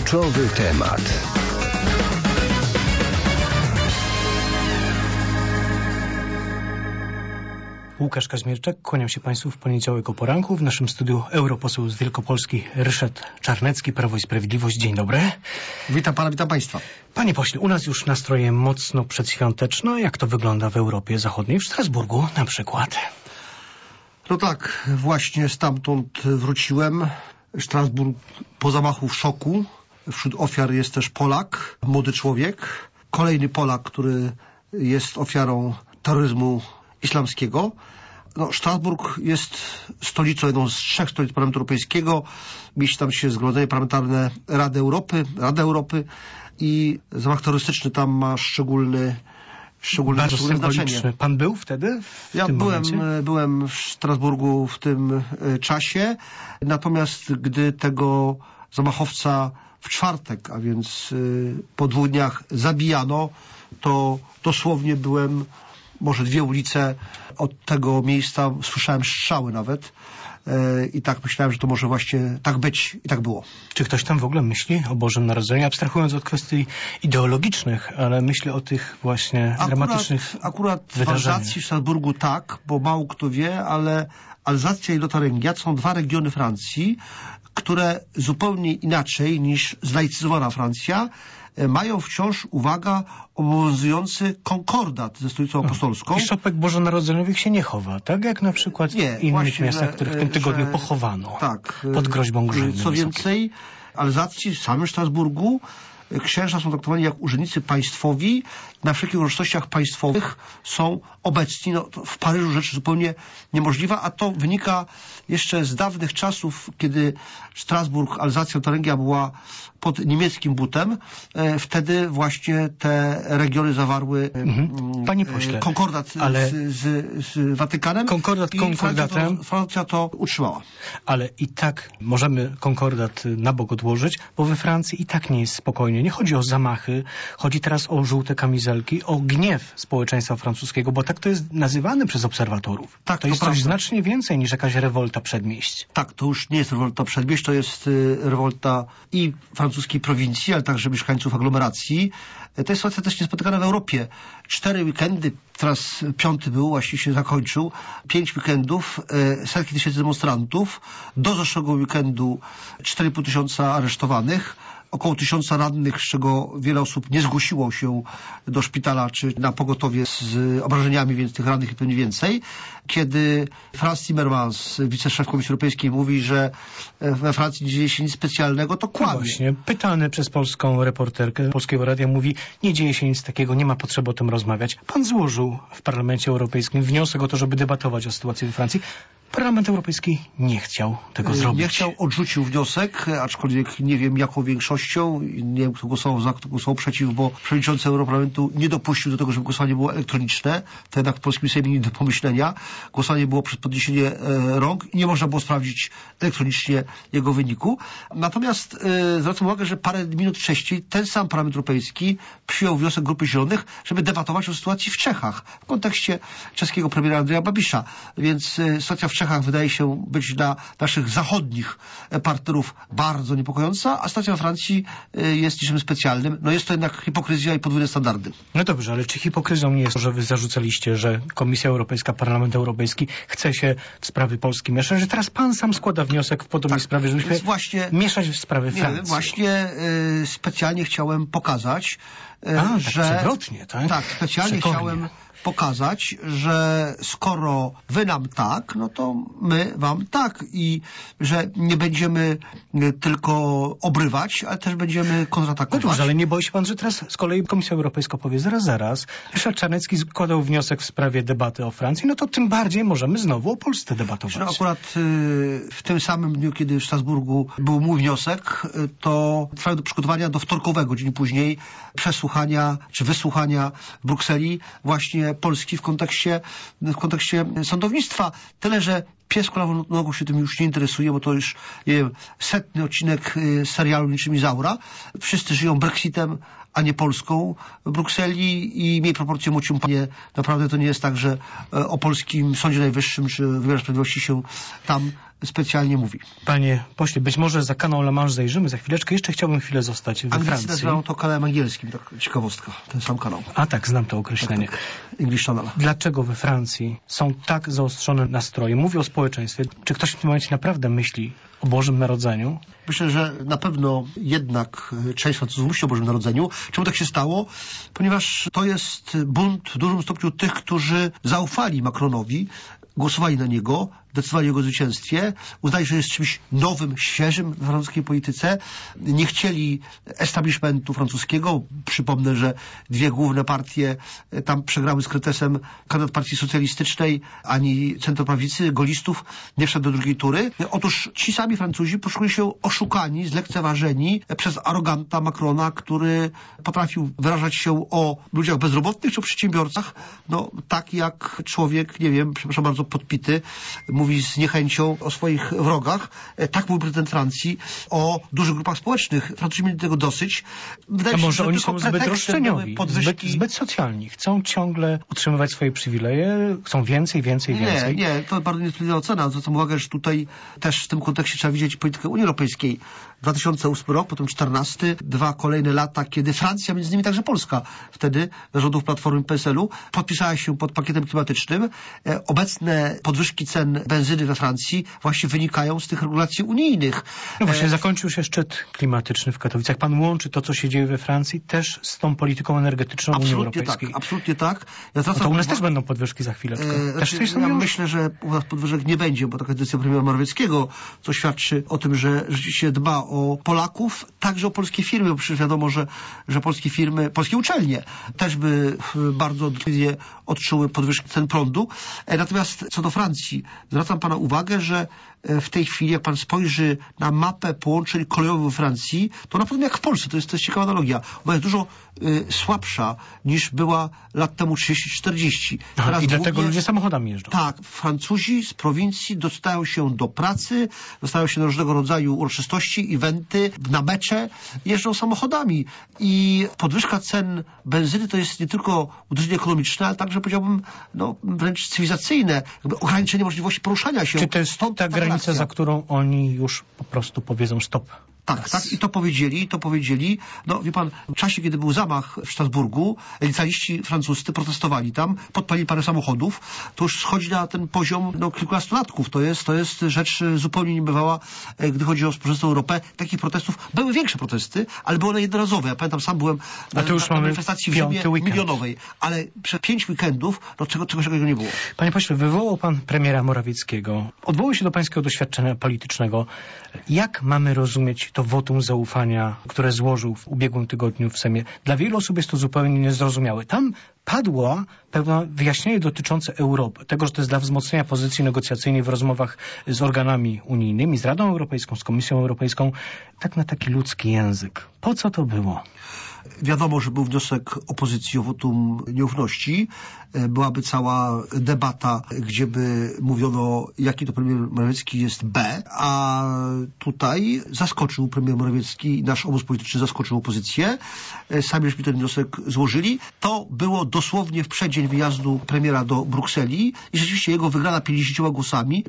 Kluczowy temat. Łukasz Kaźmierczak, kłaniam się Państwu w poniedziałek o poranku. W naszym studiu europoseł z Wielkopolski Ryszard Czarnecki, Prawo i Sprawiedliwość. Dzień dobry. Witam Pana, witam Państwa. Panie pośle, u nas już nastroje mocno przedświąteczne. Jak to wygląda w Europie Zachodniej, w Strasburgu na przykład? No tak, właśnie stamtąd wróciłem. Strasburg po zamachu w szoku. Wśród ofiar jest też Polak, młody człowiek. Kolejny Polak, który jest ofiarą terroryzmu islamskiego. No, Strasburg jest stolicą, jedną z 3 stolic Parlamentu Europejskiego. Mieści tam się Zgromadzenie Parlamentarne Rady Europy i zamach terrorystyczny tam ma szczególne znaczenie. Pan był wtedy? Ja byłem w Strasburgu w tym czasie, natomiast gdy tego zamachowca w czwartek, a więc po 2 dniach zabijano, to dosłownie byłem może 2 ulice od tego miejsca, słyszałem strzały nawet i tak myślałem, że to może właśnie tak być i tak było. Czy ktoś tam w ogóle myśli o Bożym Narodzeniu, abstrahując od kwestii ideologicznych, ale myśli o tych właśnie dramatycznych Akurat w wydarzeniach? Alzacji, w Strasburgu tak, bo mało kto wie, ale Alzacja i Lotarengia to są 2 regiony Francji, które zupełnie inaczej niż zlaicyzowana Francja mają wciąż, uwaga, obowiązujący konkordat ze stolicą apostolską. I szopek bożonarodzeniowych się nie chowa, tak? Jak na przykład w innych miastach, których w tym tygodniu pochowano pod groźbą grzywny. Co więcej, Alzacji, w samym Strasburgu księża są traktowani jak urzędnicy państwowi, na wszelkich uroczystościach państwowych są obecni. No, w Paryżu rzecz zupełnie niemożliwa, a to wynika jeszcze z dawnych czasów, kiedy Strasburg, Alzacja, Lotarengia była pod niemieckim butem. Wtedy właśnie te regiony zawarły Panie pośle, konkordat z Watykanem. Konkordatem. Francja to utrzymała. Ale i tak możemy konkordat na bok odłożyć, bo we Francji i tak nie jest spokojnie. Nie chodzi o zamachy, chodzi teraz o żółte kamizelki, o gniew społeczeństwa francuskiego, bo tak to jest nazywane przez obserwatorów. Tak, to jest coś znacznie więcej niż jakaś rewolta przedmieść. Tak, to już nie jest rewolta przedmieść, to jest rewolta i francuskiej prowincji, ale także mieszkańców aglomeracji. To jest sytuacja też niespotykana w Europie. 4 weekendy, teraz 5 był, właśnie się zakończył, 5 weekendów, setki tysięcy demonstrantów, do zeszłego weekendu 4,5 tysiąca aresztowanych, około 1000 rannych, z czego wiele osób nie zgłosiło się do szpitala czy na pogotowie z obrażeniami, więc tych rannych jest pewnie więcej. Kiedy Frans Timmermans, wiceszef Komisji Europejskiej, mówi, że we Francji nie dzieje się nic specjalnego, to kłamie. No właśnie, pytany przez polską reporterkę Polskiego Radia mówi, nie dzieje się nic takiego, nie ma potrzeby o tym rozmawiać. Pan złożył w Parlamencie Europejskim wniosek o to, żeby debatować o sytuacji we Francji. Parlament Europejski nie chciał tego zrobić. Nie chciał, odrzucił wniosek, aczkolwiek nie wiem jaką większością, nie wiem kto głosował za, kto głosował przeciw, bo przewodniczący Europarlamentu nie dopuścił do tego, żeby głosowanie było elektroniczne. To jednak w polskim Sejmie nie do pomyślenia. Głosowanie było przez podniesienie rąk i nie można było sprawdzić elektronicznie jego wyniku. Natomiast zwracam uwagę, że parę minut wcześniej ten sam Parlament Europejski przyjął wniosek Grupy Zielonych, żeby debatować o sytuacji w Czechach w kontekście czeskiego premiera Andreja Babisza. Więc sytuacja w Czechach wydaje się być dla naszych zachodnich partnerów bardzo niepokojąca, a sytuacja we Francji jest niczym specjalnym. No jest to jednak hipokryzja i podwójne standardy. No dobrze, ale czy hipokryzją nie jest to, że wy zarzucaliście, że Komisja Europejska, Parlament Europejski chce się w sprawy Polski mieszać, że teraz pan sam składa wniosek w podobnej sprawie, żebyśmy mieszać w sprawy Francji? Właśnie specjalnie chciałem pokazać, że... przewrotnie, tak? Tak, specjalnie chciałem pokazać, że skoro wy nam tak, no to my wam tak i że nie będziemy tylko obrywać, ale też będziemy kontratakować. No dobrze, ale nie boi się pan, że teraz z kolei Komisja Europejska powie zaraz. Ryszard Czarnecki składał wniosek w sprawie debaty o Francji, no to tym bardziej możemy znowu o Polsce debatować. No akurat w tym samym dniu, kiedy w Strasburgu był mój wniosek, to trwały do przygotowania do wtorkowego, dzień później, przesłuchania czy wysłuchania w Brukseli właśnie Polski w kontekście sądownictwa. Tyle, że pies kulawą nogą się tym już nie interesuje, bo to już, nie wiem, 100. odcinek serialu Niczym Izaura. Wszyscy żyją Brexitem, a nie Polską w Brukseli i miej proporcje młodszym panie. Naprawdę to nie jest tak, że o polskim Sądzie Najwyższym czy wymiarze sprawiedliwości się tam specjalnie mówi. Panie pośle, być może za kanał La Manche zajrzymy za chwileczkę. Jeszcze chciałbym chwilę zostać we Anglicy Francji. nazywają to kanałem angielskim, tak ciekawostka, ten sam kanał. A tak, znam to określenie. Tak. English Channel. Dlaczego we Francji są tak zaostrzone nastroje? Mówię o społeczeństwie. Czy ktoś w tym momencie naprawdę myśli o Bożym Narodzeniu? Myślę, że na pewno jednak część Francuzów myśli o Bożym Narodzeniu. Czemu tak się stało? Ponieważ to jest bunt w dużym stopniu tych, którzy zaufali Macronowi, głosowali na niego, decydowali o jego zwycięstwie, uznali, że jest czymś nowym, świeżym w francuskiej polityce. Nie chcieli establishmentu francuskiego. Przypomnę, że dwie główne partie tam przegrały z kretesem. Kandydat Partii Socjalistycznej ani centroprawicy, golistów nie wszedł do drugiej tury. Otóż ci sami Francuzi poczuli się oszukani, zlekceważeni przez aroganta Macrona, który potrafił wyrażać się o ludziach bezrobotnych czy o przedsiębiorcach, no tak jak człowiek, nie wiem, przepraszam bardzo, podpity, mówi z niechęcią o swoich wrogach. Tak mówił prezydent Francji o dużych grupach społecznych. Francuzi mieli tego dosyć. Wydaje się, może że oni są zbyt roszczeniowi, podwyżki... zbyt socjalni. Chcą ciągle utrzymywać swoje przywileje, chcą więcej. Nie, to bardzo niesprawiedliwa ocena. Zwracam uwagę, że tutaj też w tym kontekście trzeba widzieć politykę Unii Europejskiej. 2008 rok, potem 2014, 2 kolejne lata, kiedy Francja, między innymi także Polska, wtedy rządów Platformy PSL-u, podpisała się pod pakietem klimatycznym. Obecne podwyżki cen benzyny we Francji właśnie wynikają z tych regulacji unijnych. No właśnie, zakończył się szczyt klimatyczny w Katowicach. Pan łączy to, co się dzieje we Francji, też z tą polityką energetyczną Unii Europejskiej. Absolutnie tak. To u nas też będą podwyżki za chwileczkę. Myślę, że u nas podwyżek nie będzie, bo taka decyzja premiera Morawieckiego, co świadczy o tym, że rzeczywiście dba o Polaków, także o polskie firmy, bo przecież wiadomo, że polskie firmy, polskie uczelnie też by bardzo decyzję odczuły podwyżki cen prądu. Natomiast co do Francji, zwracam pana uwagę, że w tej chwili, jak pan spojrzy na mapę połączeń kolejowych we Francji, to na pewno jak w Polsce, to jest ciekawa analogia. Ona jest dużo słabsza niż była lat temu 30-40. I dlatego ludzie samochodami jeżdżą. Tak, Francuzi z prowincji dostają się do pracy, dostają się do różnego rodzaju uroczystości, eventy, na mecze, jeżdżą samochodami. I podwyżka cen benzyny to jest nie tylko uderzenie ekonomiczne, ale także, powiedziałbym, no, wręcz cywilizacyjne, jakby ograniczenie możliwości poruszania się. Czy to jest ta granica, za którą oni już po prostu powiedzą stop? Tak, i to powiedzieli. No, wie pan, w czasie, kiedy był zamach w Strasburgu, licealiści francuscy protestowali tam, podpalili parę samochodów, to już schodzi na ten poziom, no, kilkunastolatków. To jest rzecz zupełnie niebywała, gdy chodzi o współczesną Europę. Takich protestów, były większe protesty, ale były one jednorazowe. Ja pamiętam, sam byłem na manifestacji w Rzymie milionowej, ale przez 5 weekendów, no, czegoś takiego nie było. Panie pośle, wywołał pan premiera Morawieckiego. Odwołał się do pańskiego doświadczenia politycznego. Jak mamy rozumieć to wotum zaufania, które złożył w ubiegłym tygodniu w Sejmie? Dla wielu osób jest to zupełnie niezrozumiałe. Tam padło pewne wyjaśnienie dotyczące Europy, tego, że to jest dla wzmocnienia pozycji negocjacyjnej w rozmowach z organami unijnymi, z Radą Europejską, z Komisją Europejską, tak na taki ludzki język. Po co to było? Wiadomo, że był wniosek opozycji o wotum nieufności. Byłaby cała debata, gdzie by mówiono, jaki to premier Morawiecki jest B, a tutaj zaskoczył premier Morawiecki i nasz obóz polityczny zaskoczył opozycję. Sami żeśmy ten wniosek złożyli. To było dosłownie w przeddzień wyjazdu premiera do Brukseli i rzeczywiście jego wygrana 50 głosami,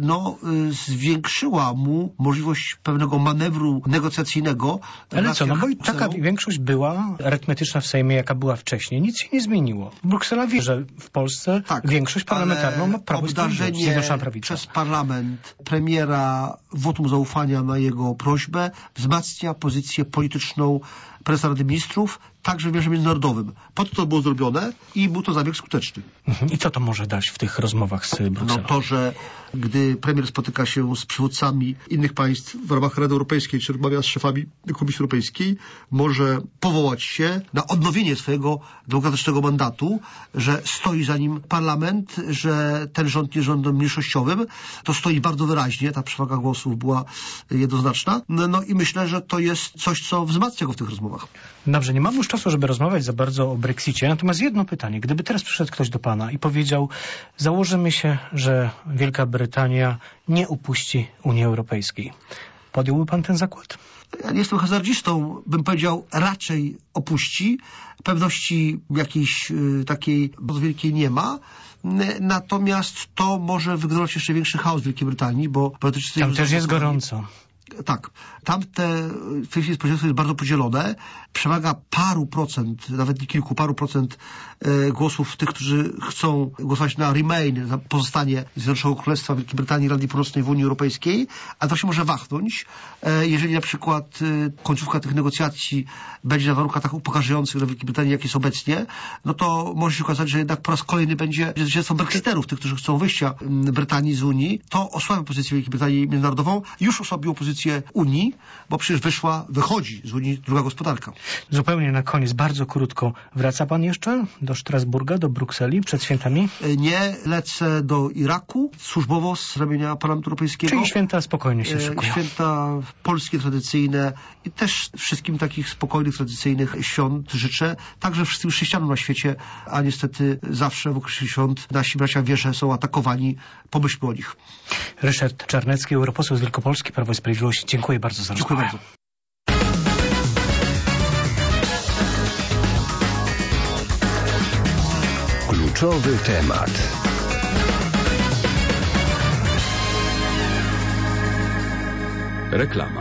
zwiększyła mu możliwość pewnego manewru negocjacyjnego. Ale co, bo i taka większość była arytmetyczna w Sejmie, jaka była wcześniej. Nic się nie zmieniło. Bruksela wie, że w Polsce większość parlamentarną ma Prawo i Sprawiedliwość, Zjednoczona Prawica. Przez parlament premiera wotum zaufania na jego prośbę wzmacnia pozycję polityczną prezesa Rady Ministrów, także w wymiarze międzynarodowym. Po to było zrobione i był to zabieg skuteczny. I co to może dać w tych rozmowach z Brukselą? No to, że gdy premier spotyka się z przywódcami innych państw w ramach Rady Europejskiej, czy rozmawia z szefami Komisji Europejskiej, może powołać się na odnowienie swojego demokratycznego mandatu, że stoi za nim parlament, że ten rząd jest rządem mniejszościowym. To stoi bardzo wyraźnie, ta przewaga głosów była jednoznaczna. No i myślę, że to jest coś, co wzmacnia go w tych rozmowach. Dobrze, nie mamy już czasu, żeby rozmawiać za bardzo o Brexicie, natomiast jedno pytanie. Gdyby teraz przyszedł ktoś do pana i powiedział, założymy się, że Wielka Brytania Brytania nie upuści Unii Europejskiej. Podjąłby pan ten zakład? Ja nie jestem hazardzistą, bym powiedział, raczej opuści. Pewności jakiejś takiej bardzo wielkiej nie ma. Natomiast to może wygenerować jeszcze większy chaos w Wielkiej Brytanii, bo Brytyjczycy... Tam też jest gorąco. Tak. Tamte w tej chwili społeczeństwo jest bardzo podzielone. Przewaga paru procent, nawet nie kilku, paru procent głosów tych, którzy chcą głosować na Remain, na pozostanie Zjednoczonego Królestwa Wielkiej Brytanii i Irlandii Północnej w Unii Europejskiej, a to się może wahchnąć, jeżeli na przykład końcówka tych negocjacji będzie na warunkach tak upokarzających dla Wielkiej Brytanii, jak jest obecnie, no to może się okazać, że jednak po raz kolejny będzie zwycięstwo Brexiterów, tych, którzy chcą wyjścia Brytanii z Unii. To osłabia pozycję Wielkiej Brytanii międzynarodową, już osłabiło pozycję Unii, bo przecież wychodzi z Unii druga gospodarka. Zupełnie na koniec, bardzo krótko. Wraca pan jeszcze do Strasburga, do Brukseli przed świętami? Nie, lecę do Iraku służbowo z ramienia Parlamentu Europejskiego. Czyli święta spokojnie się szykują. Święta polskie, tradycyjne i też wszystkim takich spokojnych, tradycyjnych świąt życzę. Także wszystkim chrześcijanom na świecie, a niestety zawsze w okresie świąt nasi bracia w wierze są atakowani. Pomyślmy o nich. Ryszard Czarnecki, europoseł z Wielkopolski, Prawo i Sprawiedliwość. Dziękuję bardzo za rozmowę. Dziękuję bardzo. Kluczowy temat. Reklama.